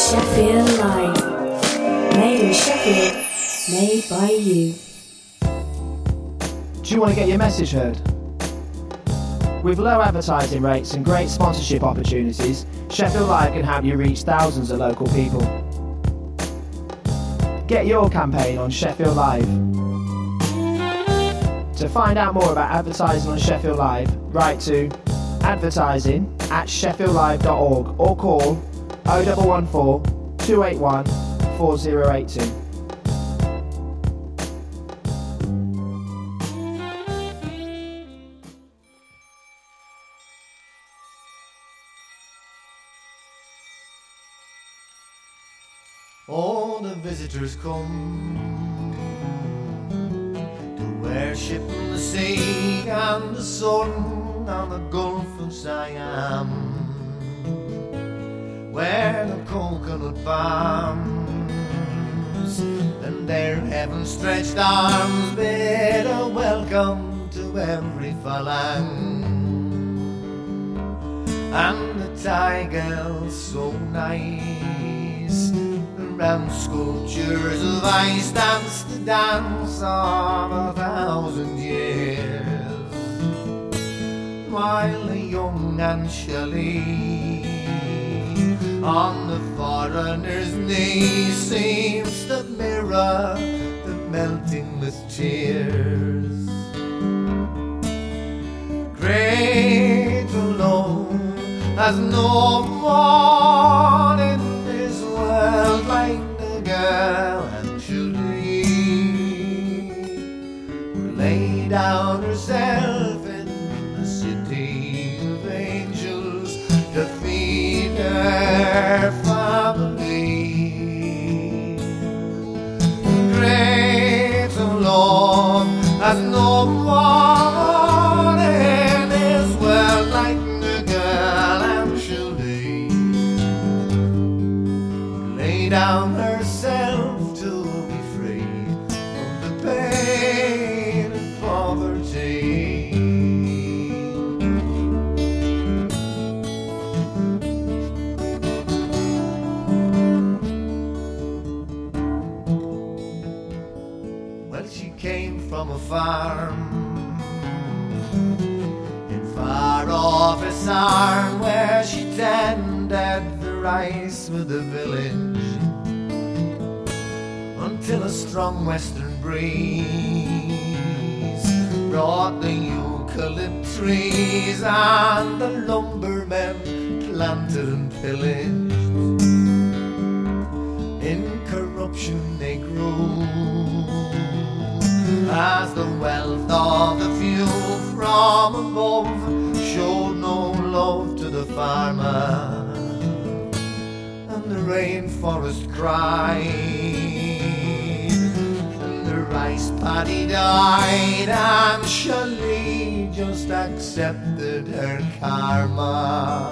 Sheffield Live. Made in Sheffield, made by you. Do you want to get your message heard? With low advertising rates and great sponsorship opportunities, Sheffield Live can help you reach thousands of local people. Get your campaign on Sheffield Live. To find out more about advertising on Sheffield Live, write to advertising@sheffieldlive.org or call 0114 281 4082. All the visitors come to worship the sea and the sun on the Gulf of Siam, where the coconut palms and their heaven-stretched arms bid a welcome to every phalang. And the Thai girls so nice, and sculptures of ice dance the dance of 1,000 years, while the young and Shelley on the foreigner's knee seems to mirror the melting with tears. Great alone has no one in this world like the girl Anjali, who laid down herself in the city of angels to feed her family. Great alone has no one in this world like the girl Anjali, down herself to be free from the pain and poverty. Well, she came from a farm in far off Essarn, where she tended the rice with the village, until a strong western breeze brought the eucalypt trees, and the lumbermen planted and pillaged. In corruption they grew, as the wealth of the few from above showed no love to the farmer, and the rainforest cried, the rice paddy died, and Shelley just accepted her karma.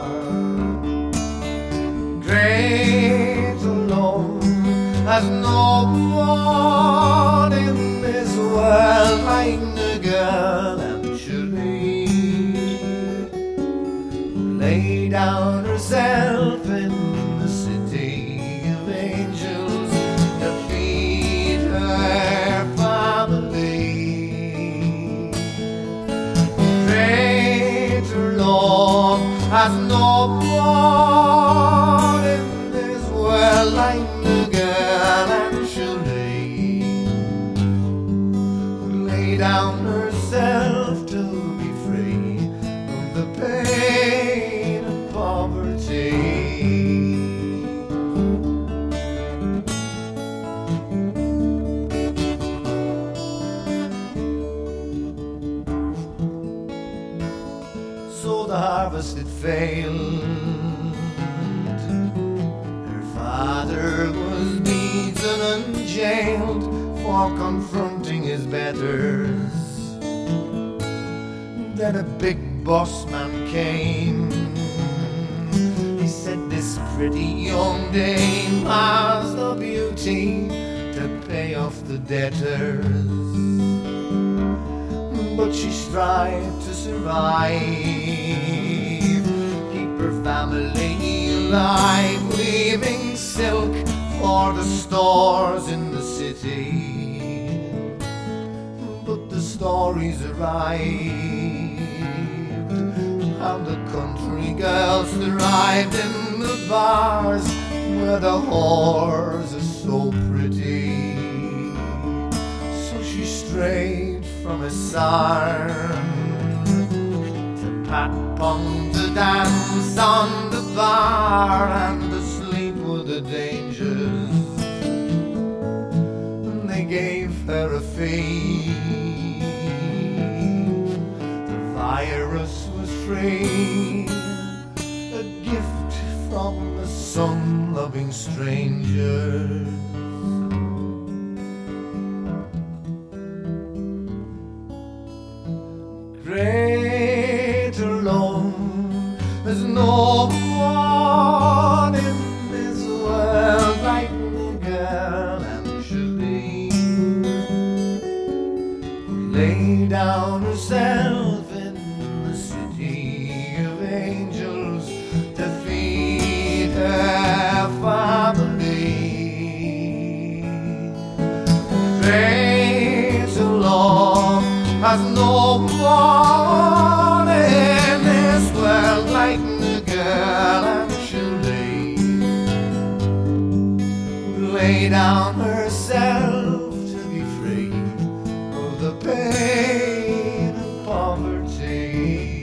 Great alone has no one in this world like the girl Anjali, who laid down herself in the city of angels to feed her family. Greater love has no one in this world like the girl Anjali, who laid down herself to be free from the pain and poverty. So the harvest it failed, her father was beaten and jailed for confronting his betters. Then a big boss man came, he said this pretty young dame has the beauty to pay off the debtors, but she strived to survive, keep her family alive, weaving silk city. But the stories arrived, how the country girls thrived in the bars where the whores are so pretty. So she strayed from a sarn to pat pong, to dance on the bar, and to sleep with the dangers. And they gave her a fee. The virus was free, a gift from the sun-loving strangers. Greater love, there's no one in this world like the girl Angeline, who laid down herself in the city of angels to feed her family. Greater love has no one in this world like the girl Angeline, who lay down herself to be free of the pain of poverty.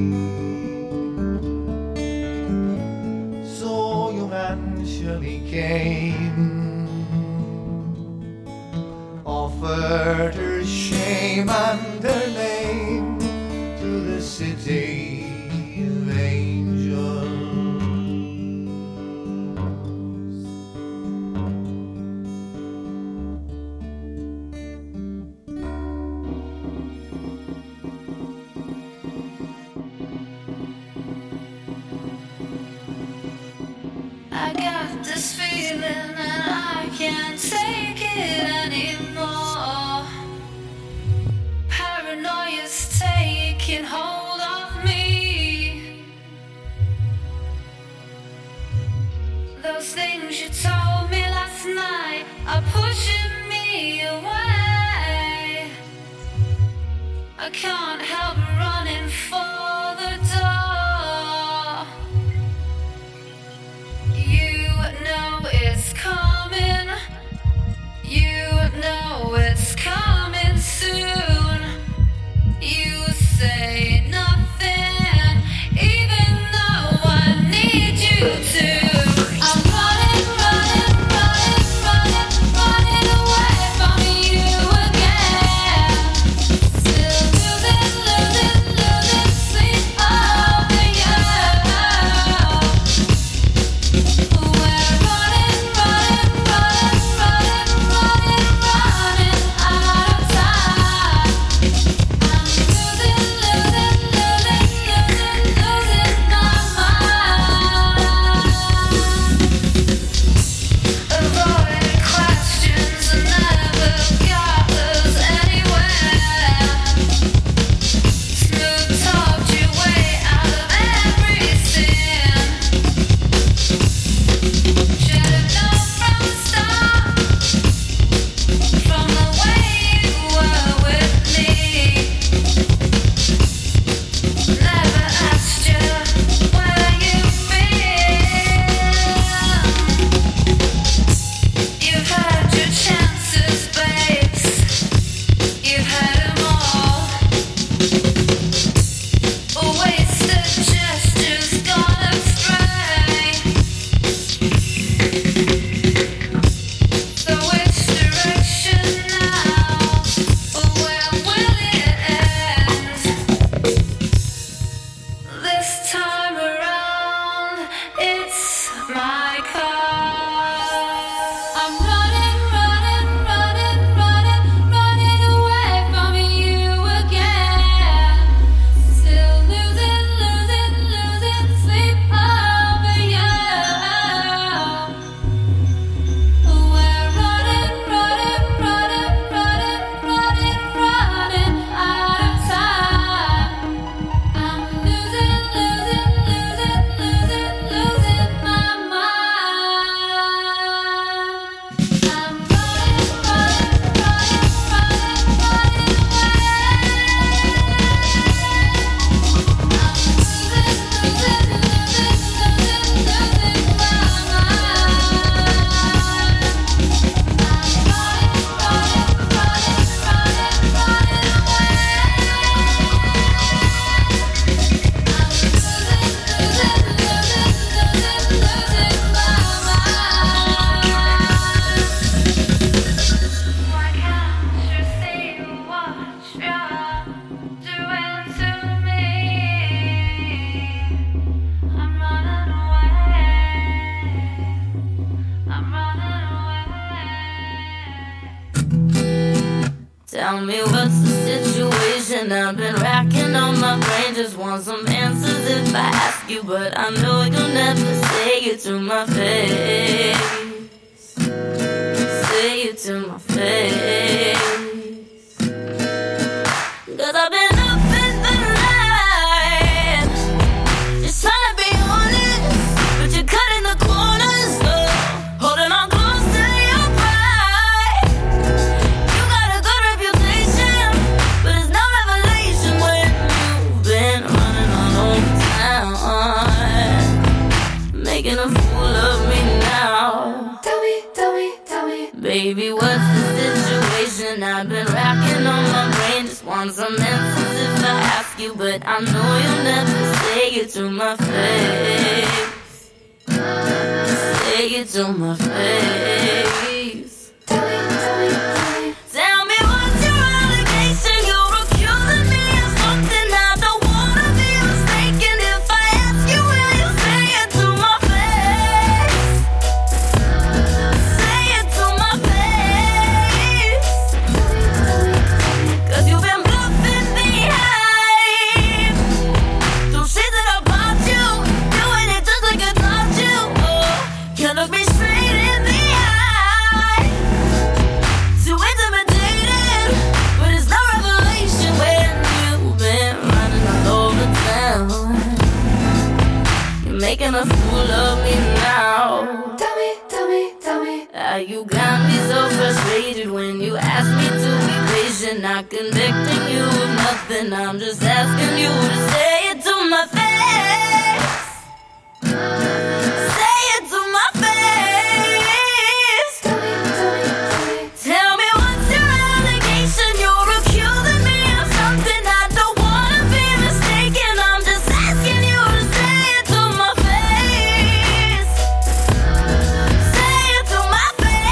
So young Angelique came, offered her shame and her name to the city of angels. I got this feeling and I can't take it anymore. Paranoia's taking hold of me. Those things you told me last night are pushing me away. I can't help running for the door. You know it's coming. You know it's coming soon. You say nothing, even though I need you to. I'm running, running, running, running, running away from you again. Still losing, losing, Tell me what's the situation. I've been racking on my brain, just want some answers if I ask you, but I know you'll never say it to my face. Say it to my face. 'Cause I've been up in the night, just trying to be honest, but you're cutting the corners, holding on close to your pride. You got a good reputation, but it's no revelation when you've been running all over town, making a fool of me now. Tell me, tell me, tell me, baby, what's the situation? I've been racking on my brain, just want some answers if I ask you, but I know you'll never say it to my face. Say it to my face. tell me, tell me, tell me. Tell me what's your allegation? You're accusing me of something I don't wanna be mistaken. If I ask you, will you say it to my face? Say it to my face. 'Cause you've been bluffing behind through shit that about you, doing it just like I taught you. Can't look me straight in the eye. Too intimidated, but it's no revelation when you've been running all over town. You're making a fool of me now. Tell me, tell me, tell me. You got me so frustrated when you ask me to be patient. Not convicting you of nothing, I'm just asking you to say it to my face. Say it to my face. Tell me, tell me, tell me. Tell me what's your allegation? You're accusing me of something I don't wanna be mistaken. I'm just asking you to say it to my face. Say it to my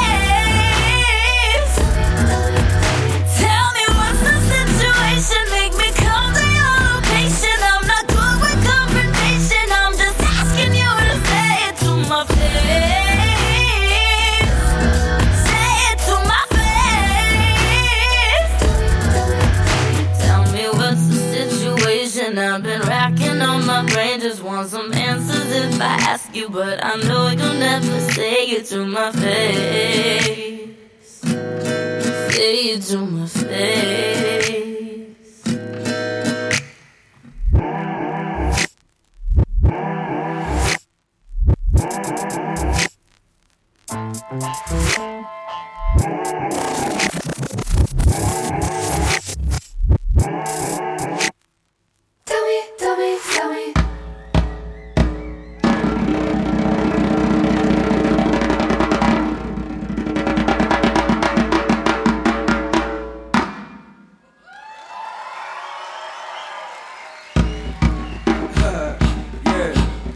face. Tell me what's the situation? Make me come to your location. I'm not good with confrontation. I'm just asking you to say it to my face. Say it to my face. Tell me what's the situation. I've been racking on my brain, just want some answers if I ask you, but I know you'll never say it to my face. Say it to my face. Tell me, tell me, tell me. Yeah.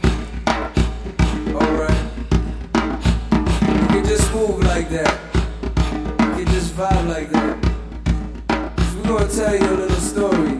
Alright. You can just move like that. You can just vibe like that. So we're gonna tell you a little story.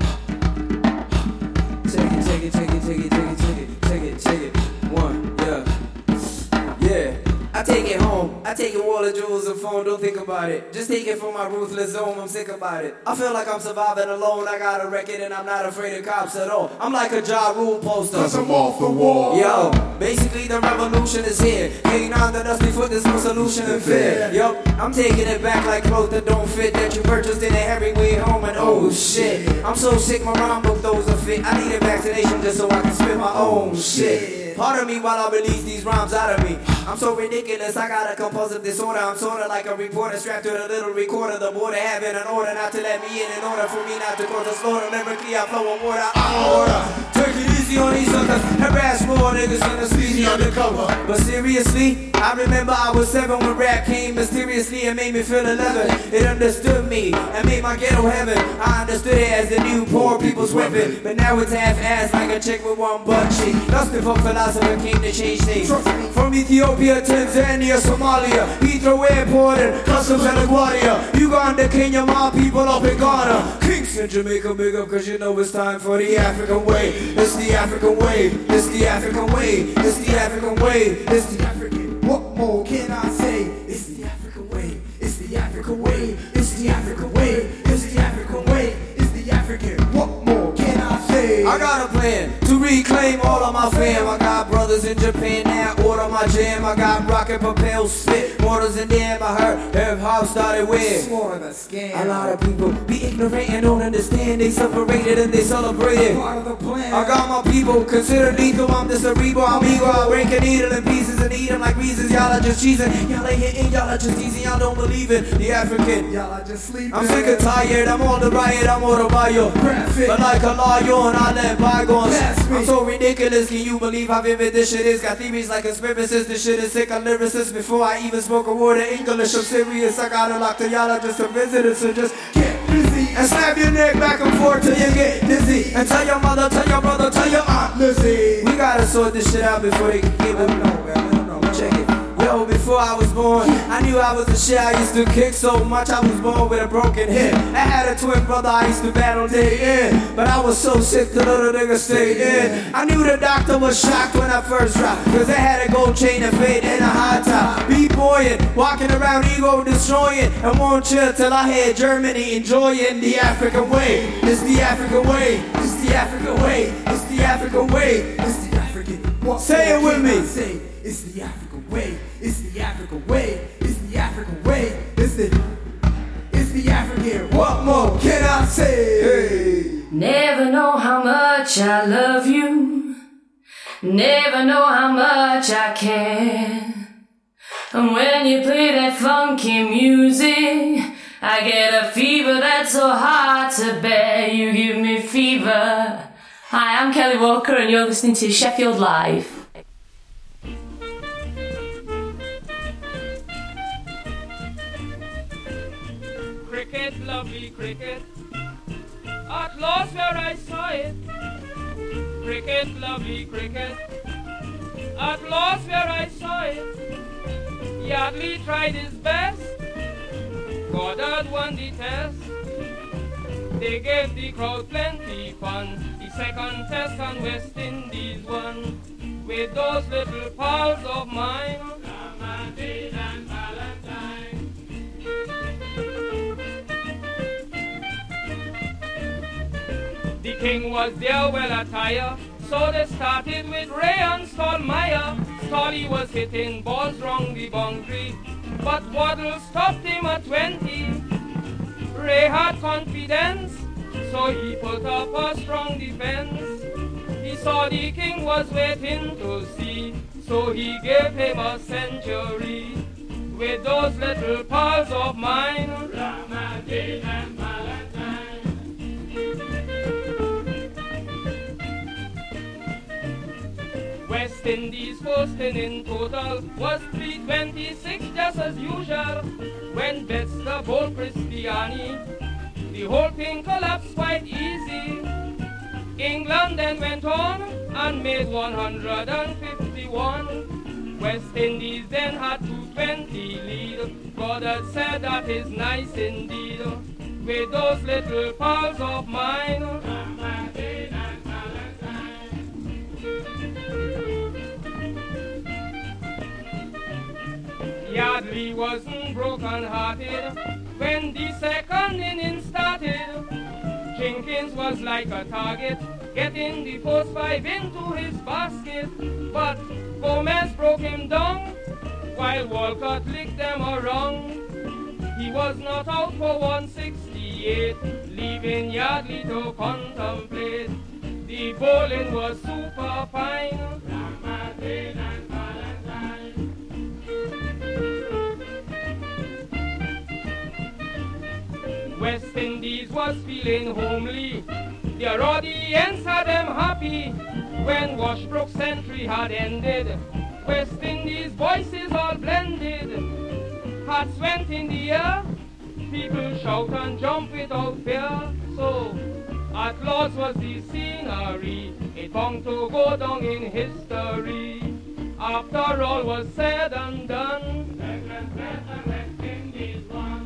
Take it, take it, take it, take it, take it, take it, take it, take it. One, yeah. Yeah. I take it home. I take it wall of jewels and phone, don't think about it. Just take it from my ruthless zone, I'm sick about it. I feel like I'm surviving alone, I got a record and I'm not afraid of cops at all. I'm like a Ja Rule poster, 'cause I'm off the wall. Yo, basically the revolution is here. Hanging on the dusty foot, there's no solution in fear. Yup, I'm taking it back like clothes that don't fit, that you purchased in a heavy way home and oh shit. I'm so sick, my rhyme book those are fit. I need a vaccination just so I can spit my own shit. Pardon me while I release these rhymes out of me. I'm so ridiculous, I got a compulsive disorder. I'm sorta like a reporter strapped to a little recorder. The border having an order not to let me in order for me not to cause a slaughter. Lyrically I flow on water, I'm on order. Take it easy on these suckers, harass more niggas in the sleazy undercover. But seriously, I remember I was 7 when rap came mysteriously and made me feel 11. It understood me and made my ghetto heaven. I understood it as the new poor people's weapon. But now it's half-assed like a chick with one butt cheek. Lusted for philosopher came to change things. From Ethiopia, Tanzania, Somalia, Heathrow Airport and Customs and LaGuardia, Uganda, Kenya, my people up in Ghana, Kingston, Jamaica, big up 'cause you know it's time for the African way. It's the African way, it's the African way, it's the African way, it's the African. What more can I say? It's the African way, it's the African way, it's the African way. name all of my fam. I got brothers in Japan that order my jam. I got rocket propel spit mortars in them. I heard hip hop started with a lot of people be ignorant and don't understand. They separated and they celebrated. Part of the plan. I got my people considered lethal. I'm the cerebral. I'm eagle. I break a needle in pieces and eat them like reasons. Y'all are just cheesing. Y'all ain't hitting. Y'all are just teasing. Y'all don't believe it. The African. Y'all are just sleeping. I'm sick and tired. I'm on the riot. I'm on the bio. But like a lion, I let bygones. I'm so ridiculous. Can you believe how vivid this shit is? Got theories like conspiracists. This shit is sick. I'm lyricist before I even spoke a word of English. I'm serious. I got it locked to y'all. Just a visitor. So just get busy and snap your neck back and forth till you get dizzy. And tell your mother, tell your brother, tell your aunt Lizzie. We gotta sort this shit out before they can give it. Check it. Yo, before I was born, I knew I was a shit. I used to kick so much, I was born with a broken hip. I had a twin brother, I used to battle day in. But I was so sick, the little nigga stayed in. I knew the doctor was shocked when I first dropped, cause I had a gold chain and fade and a high top. B-boying, walking around ego destroying, and won't chill till I hear Germany enjoying the African way. It's the African way, it's the African way, it's the African way, it's the African. Say it with me. Say, it's the African way. It's the African way. It's the African way. It's the African. What more can I say? Hey. Never know how much I love you. Never know how much I care. And when you play that funky music, I get a fever that's so hard to bear. You give me fever. Hi, I'm Kelly Walker and you're listening to Sheffield Live. Cricket, lovely cricket, at last where I saw it. Cricket, lovely cricket, at last where I saw it. Yardley tried his best, Goddard won the test. They gave the crowd plenty fun. The second test on West Indies won. With those little pals of mine, Lamadine and Valentine. The king was there well attired, so they started with Ray and Stallmeyer. Stolly was hitting balls round the boundary, but Waddle stopped him at 20. Ray had confidence, so he put up a strong defense. He saw the king was waiting to see, so he gave him a century. With those little pals of mine, Ramadine and Valentine. West Indies posting in total was 326 just as usual. When Betster bowled Cristiani, the whole thing collapsed quite easy. England then went on and made 151. West Indies then had 220 lead. God had said that is nice indeed. With those little pals of mine, Ramadine and Valentine. Yardley wasn't broken-hearted when the second inning started. Jenkins was like a target, getting the first 5 into his basket. But Gomez broke him down, while Walcott licked them around. He was not out for 168, leaving Yardley to contemplate. The bowling was super fine. Ramadine and Valentine. West Indies was feeling homely. Their audience had them happy. When Washbrook's century had ended, West Indies voices all blended. Hats went in the air, people shout and jump without fear. So, at Lord's was the scenery, it bound to go down in history. After all was said and done, England bet and West Indies won.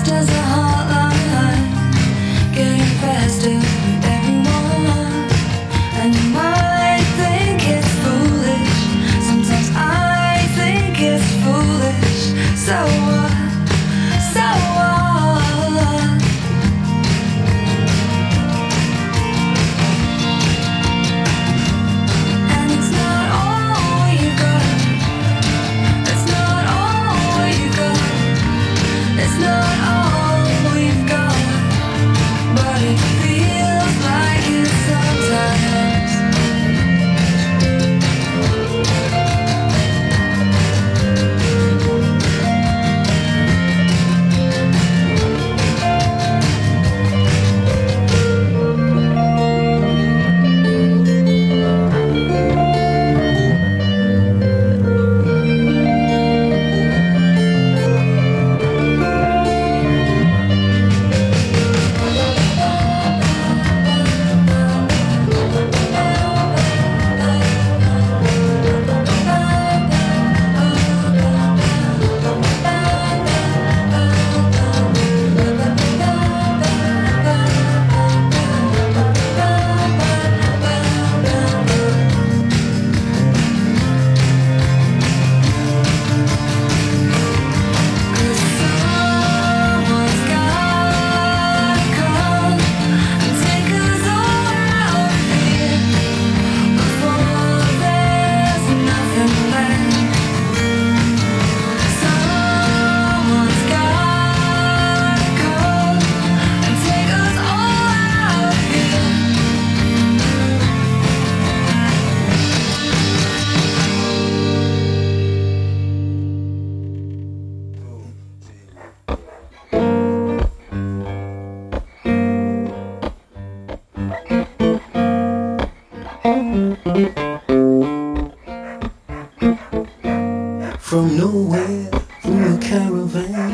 fast as a hotline, getting faster with everyone. And you might think it's foolish, sometimes I think it's foolish. So what? So what? And it's not all you got. It's not all you got. It's not all we've got. But it feels like it sometimes. From nowhere, from a caravan,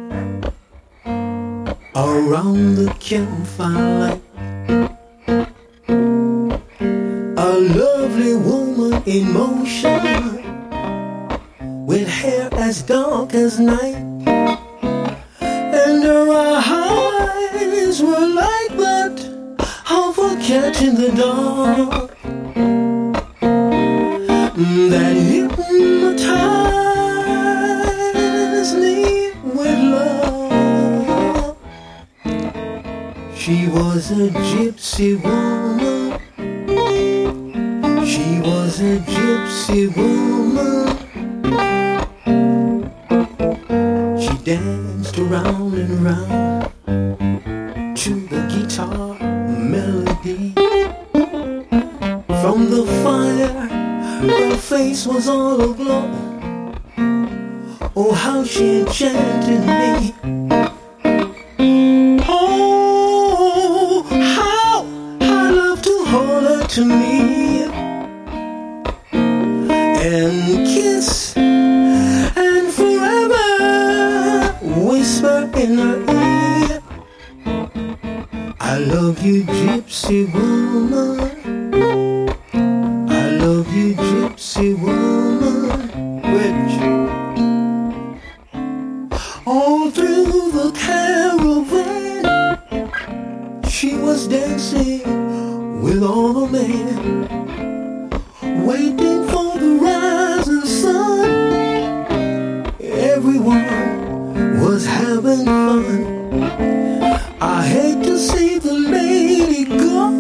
around the campfire light, a lovely woman in motion, with hair as dark as night, and her eyes were like that of a cat in the dark, that hypnotized me with love. She was a gypsy woman. She was a gypsy woman. She danced around and around to the guitar melody. From the fire, her face was all aglow. Oh, how she enchanted me. Oh, how I love to hold her to me and kiss and forever whisper in her ear, I love you, gypsy woman. I love you, gypsy woman. Which all through the caravan, she was dancing with all the men, waiting for the rising sun. Everyone was having fun. I hate to see the lady go,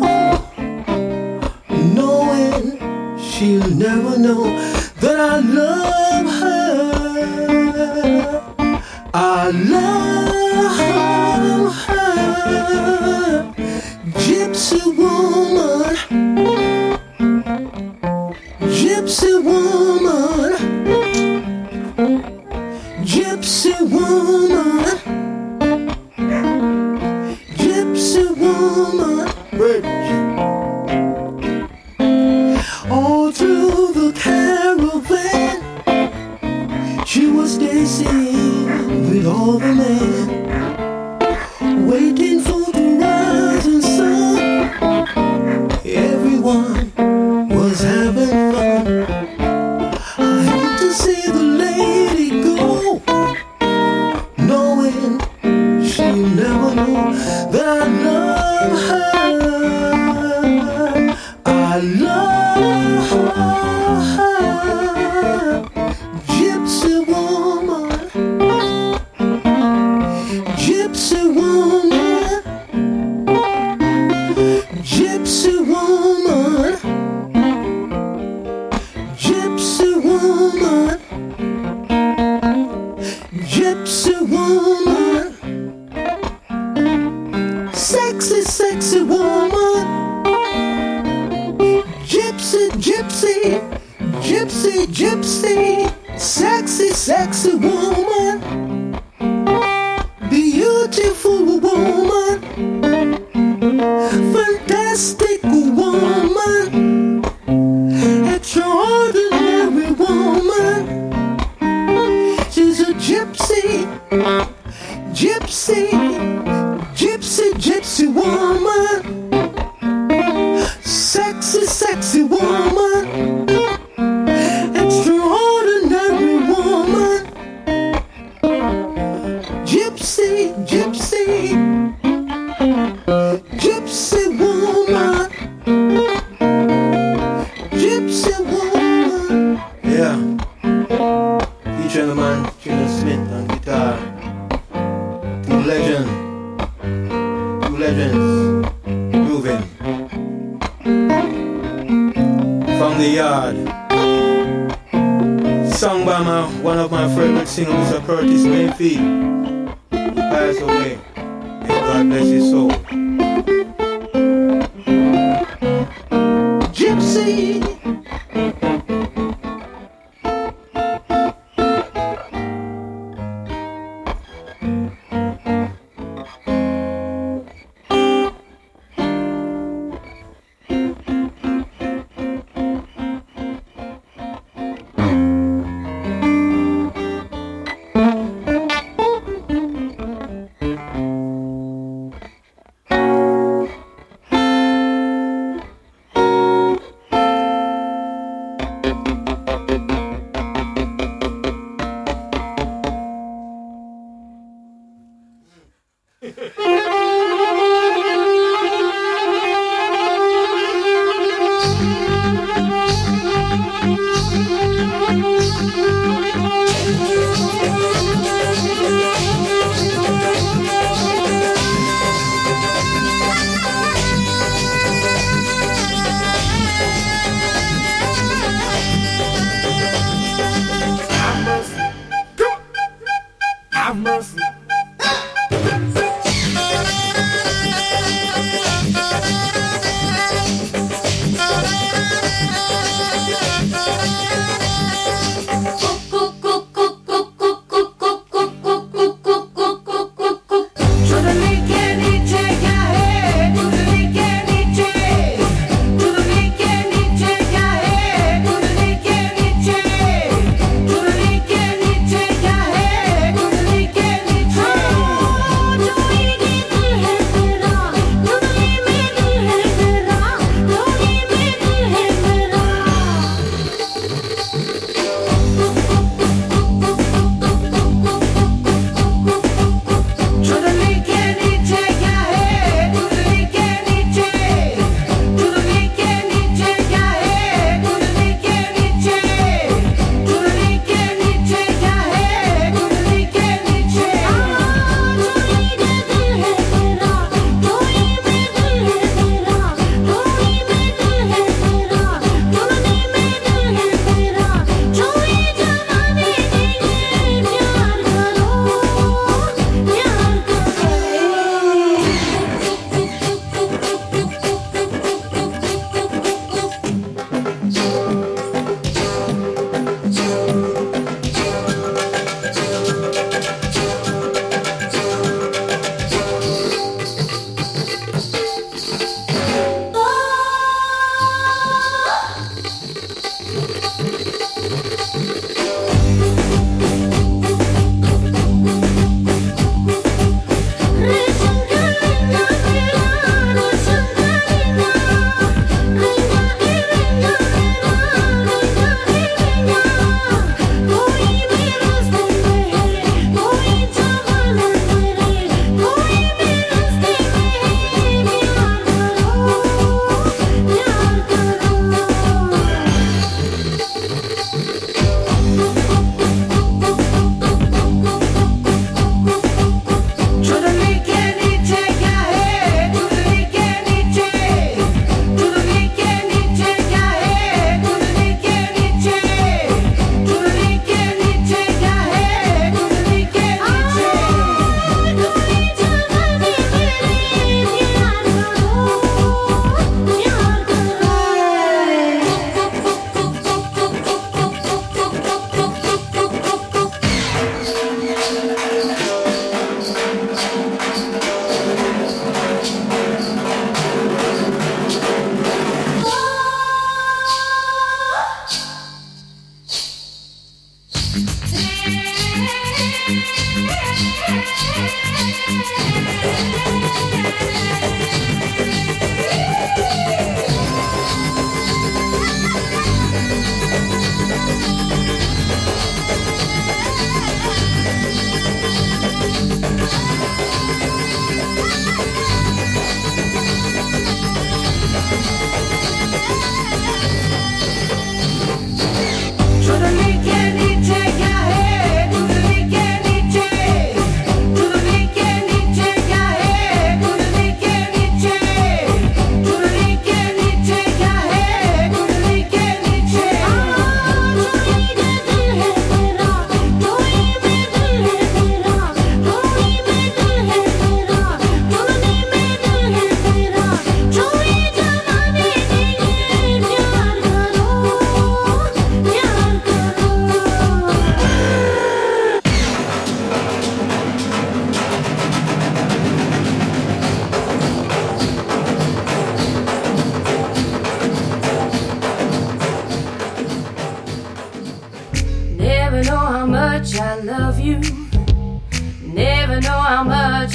knowing she'll never know that I love her. I love her. Gypsy woman. Gypsy woman. Gypsy woman. Gypsy woman. All through the caravan, she was dancing with all the men, Gypsy woman, gypsy woman, gypsy woman, gypsy woman, sexy, sexy woman, gypsy, gypsy, gypsy, gypsy, sexy, sexy woman, beautiful woman, fantastic woman, extraordinary woman. She's a gypsy, gypsy, gypsy, gypsy woman, sexy, sexy woman, extraordinary woman, gypsy, gypsy, gypsy woman, gypsy woman. Yeah, featuring the man Jalen Smith on guitar. Two legends grooving from the yard. Sung by one of my favorite singers, Mr. Curtis Mayfield. He passed away. May God bless his soul. Gypsy. Have mercy.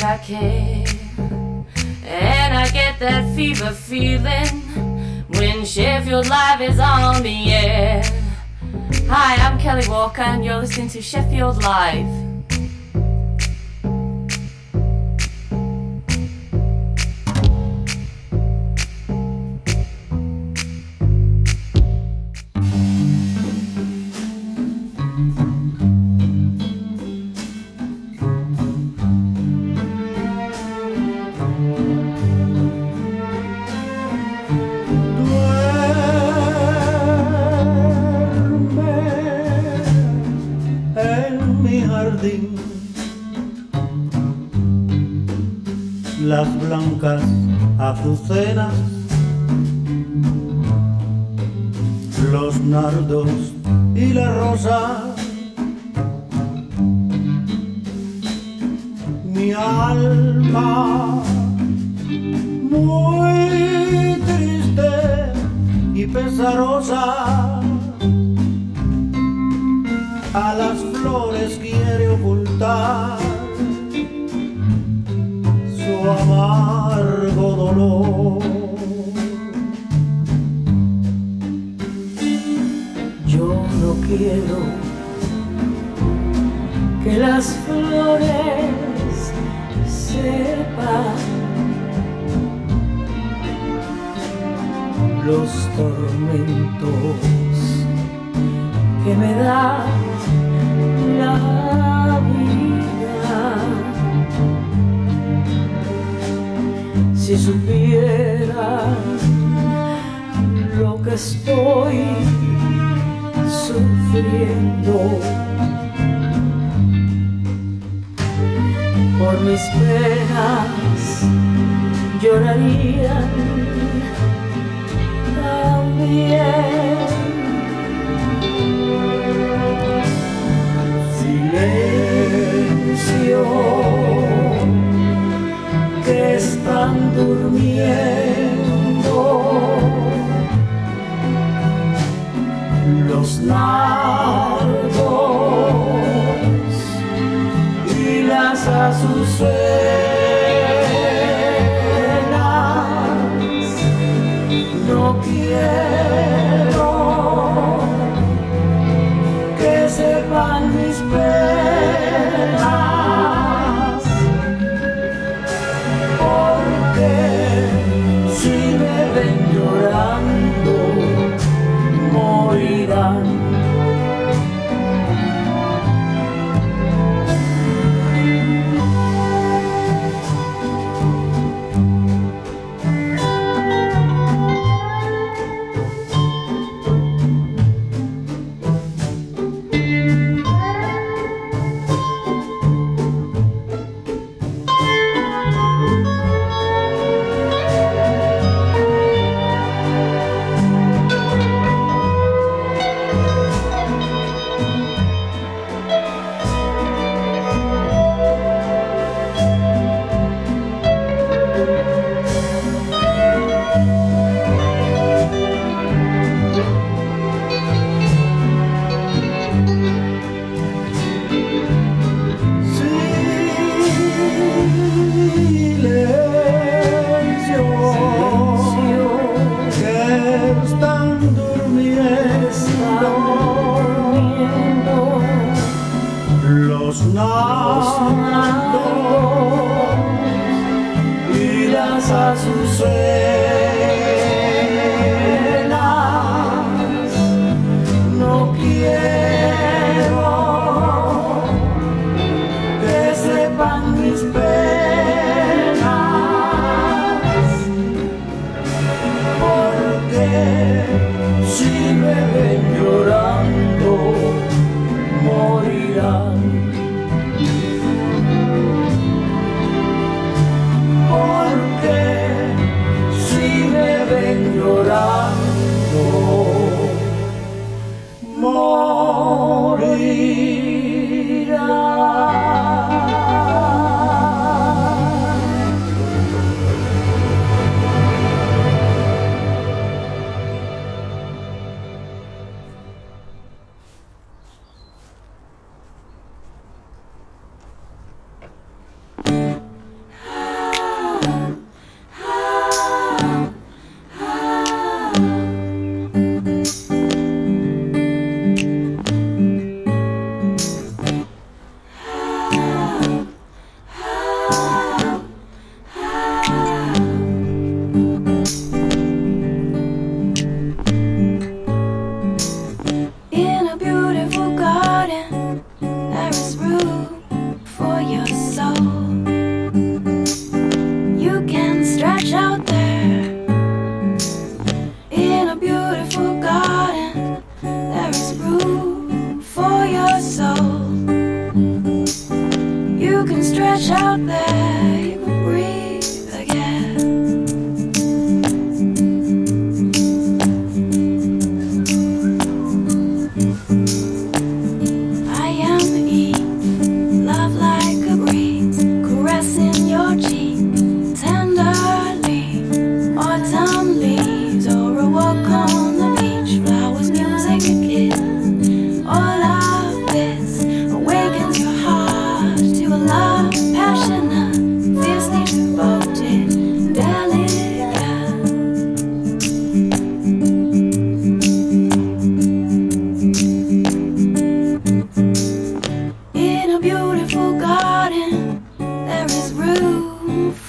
I can. And I get that fever feeling when Sheffield Live is on the air. Hi, I'm Kelly Walker and you're listening to Sheffield Live. Las blancas azucenas, los nardos y la rosa. Mi alma muy triste y pesarosa a las flores quiere ocultar su amargo dolor. Yo no quiero que las flores sepan los tormentos que me da la vida. Si supieran lo que estoy sufriendo por mis penas, llorarían también. Silencio, que están durmiendo los nardos y las azucenas. No quiero que sepan mis penas, porque si me ven llorando morirán.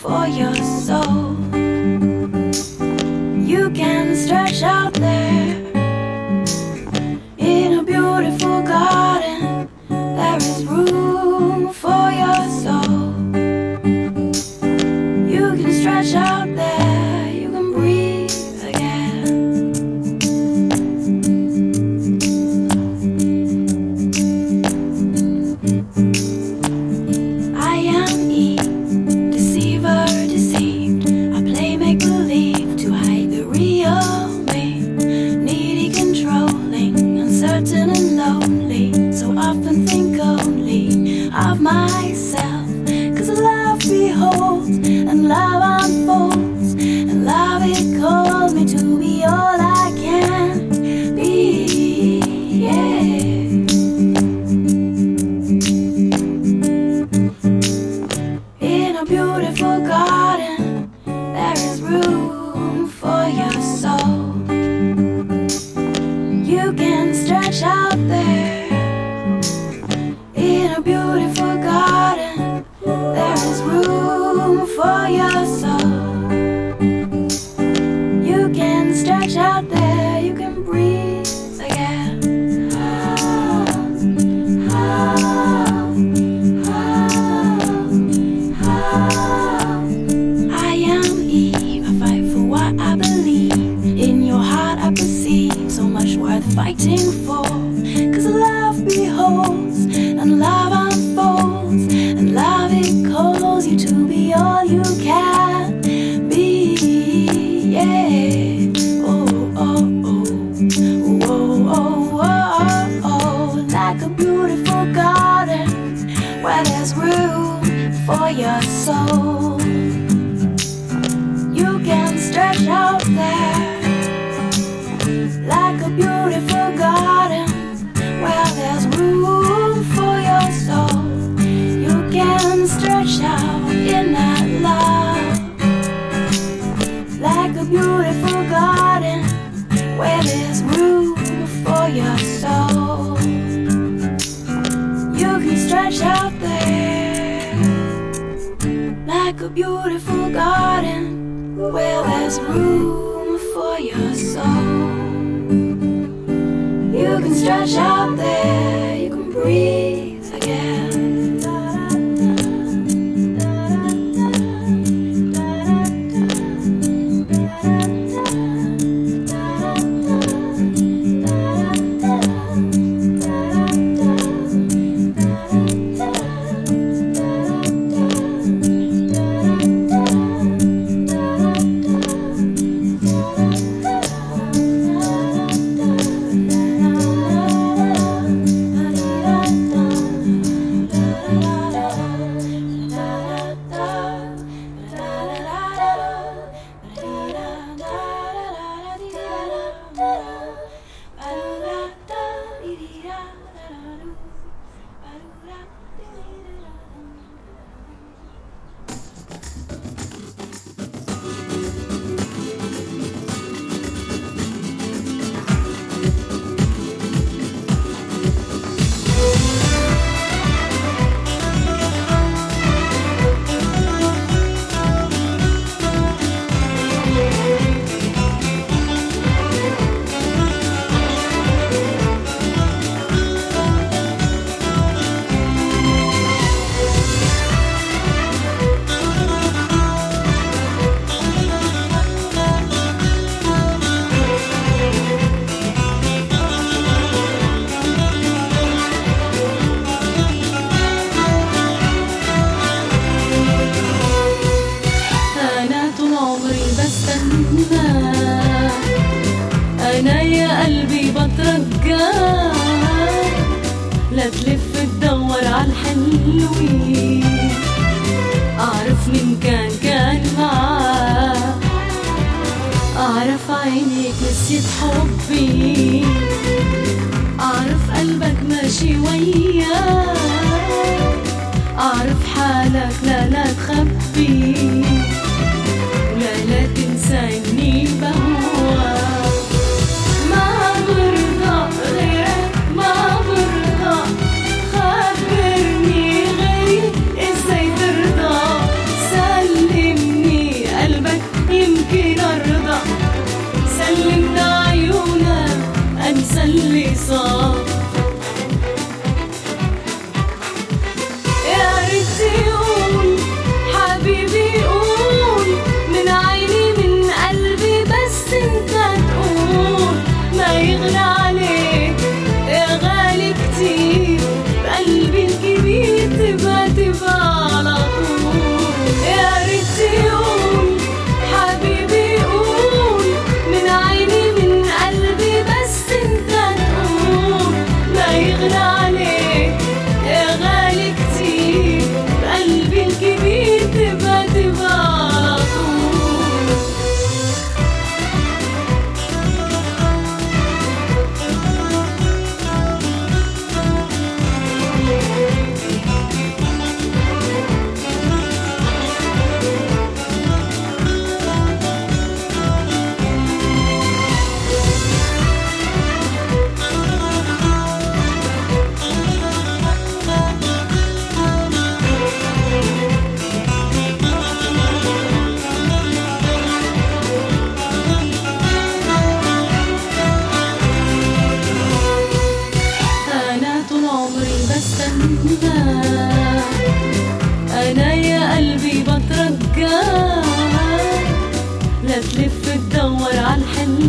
for your soul. You can stretch out there in a beautiful garden. There is room for your soul. You can stretch out there, you can breathe again. I am Eve, deceiver, deceived. I play make-believe to hide the real me. Needy, controlling, uncertain and lonely. So often think only of myself. 'Cause love beholds and love unfolds, and love it calls me to be all I can be. Yeah. In a beautiful garden, there is room for your soul. You can stretch out there. In a beautiful garden, there is room for your soul. You can stretch out there, you can breathe again. I am Eve, I fight for what I believe. In your heart I perceive so much worth fighting for. 'Cause love beholds and love unfolds, and love it calls you to be all you can be. Yeah. Oh, oh, oh. Oh, oh, oh, oh. Like a beautiful garden where there's room for your soul. You can stretch out there like a beautiful garden where there's room for your soul. You can stretch out in that love like a beautiful garden where there's room for your soul. You can stretch out there like a beautiful garden where there's room for your soul. You can stretch out there, you can breathe again. أنا يا قلبي بترجاك لا تلف تدور عالحلوين أعرف مين كان معاك أعرف عينيك نسيت حبي أعرف قلبك ماشي وياك أعرف حالك لا تخبي ولا تنسى إني بهواك ما برضى غيرك ما برضى خبرني غيري إزاي ترضى سلم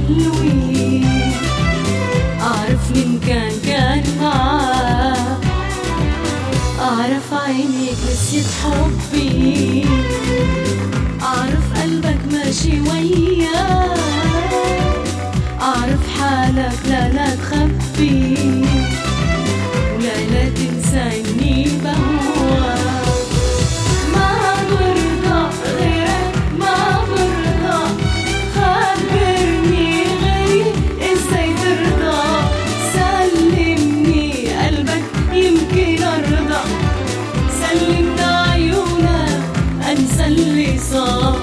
حلوين أعرف من كان معاك أعرف عينيك نسيت حبي أعرف قلبك ماشي وياك أعرف حالك لا تخبي ولا تنسى إني بهواك ما برضى غيرك ما برضى خبرني غيري إزاي ترضى سلمني قلبك يمكن أرضى سلمنا عيونك أنسى اللي صار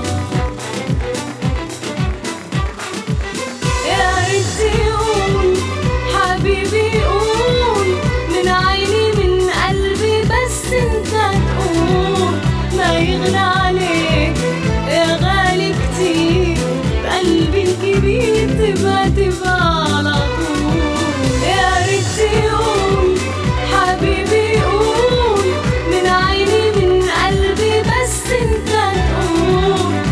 يا ريت يقول حبيبي قول من عيني من قلبي بس انت تقول ما يغلى عليك يا غالي كتير بقلبي الكبير تبقى على طول يا ريت يقول حبيبي قول من عيني من قلبي بس انت تقول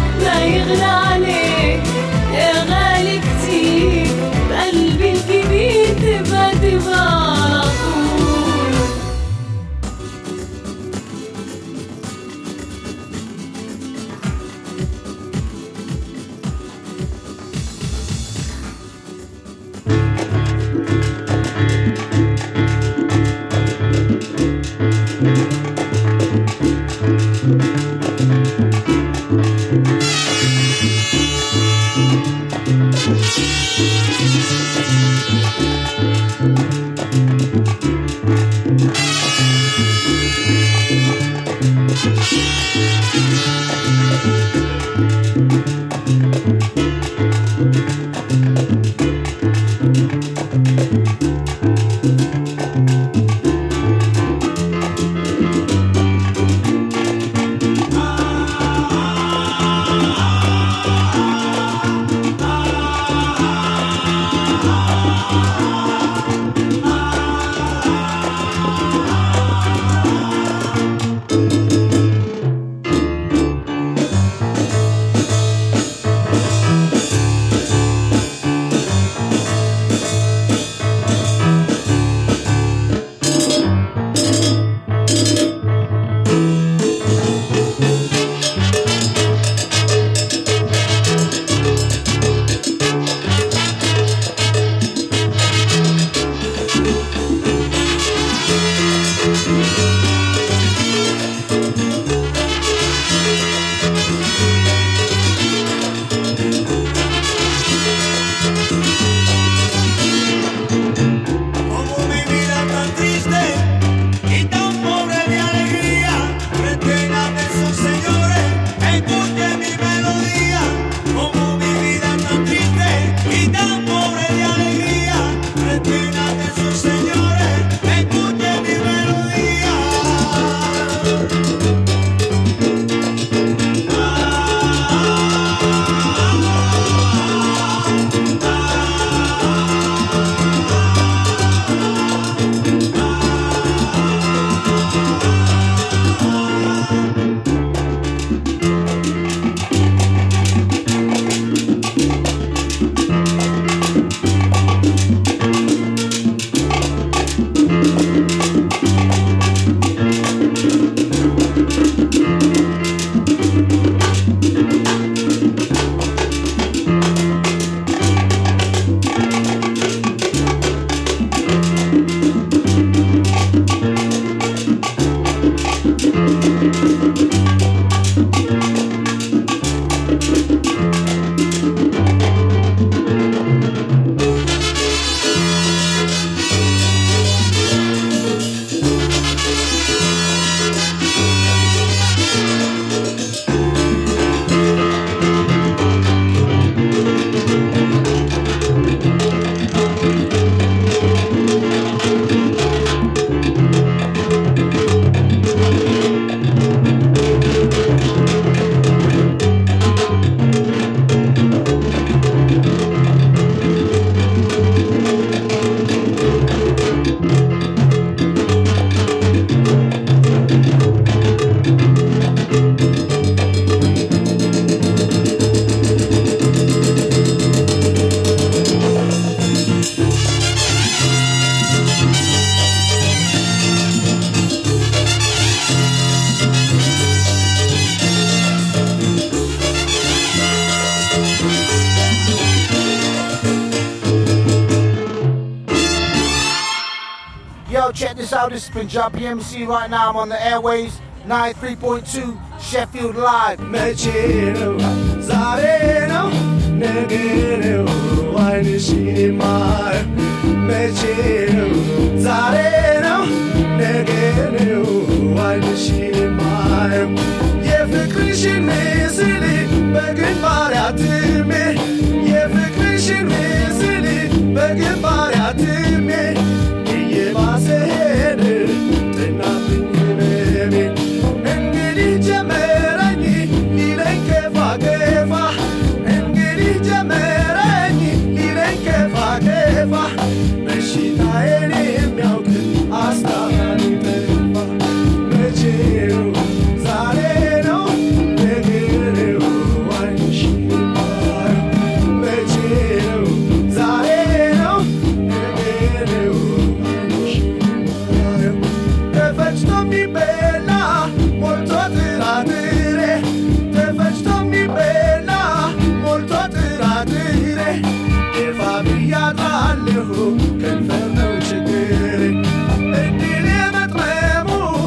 out, this is Punjabi MC right now. I'm on the airways, 93.2 Sheffield Live. Mechino, Zareno, Negeno, Wainishima. Mechino, Zareno, Negeno, Wainishima. Yefekrishin mesili, begin bariatime. Yefekrishin mesili, begin bariatime. Yebasehede, tenapinime. Engedi jemerani, lilenke fagefa. Engedi jemerani, lilenke fagefa. Meshita elim yaukun, astani tefa. Mechero, zareno, negero, wainishima. Mechero, zareno, negero, wainishima. Te faccio mi bella, molto attiratire. Te faccio mi bella, molto attiratire. E fa via tralleho, che inferno ችግር እድል የመጥመሙ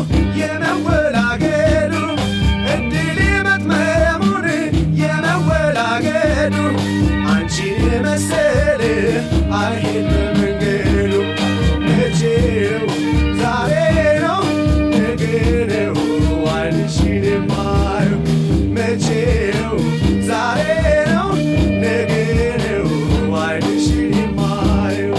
የመወላገዱ እድል የመጥመሙን የመወላገዱ አንቺን የመሰለ አይሄድ በመንገዱ መቼው ዛሬ ነው ነገ ነው አይንሽን የማየው መቼው ዛሬ ነው ነገ ነው አይንሽን የማየው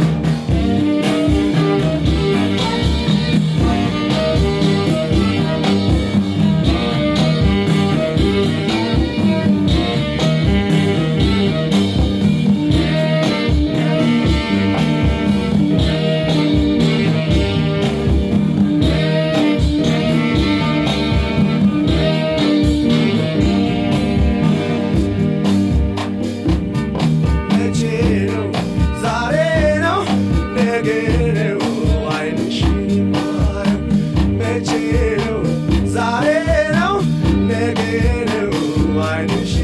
መቼው ዛሬ ነው ነገ ነው አይንሽን የማየው መቼው ዛሬ ነው ነገ ነው አይንሽን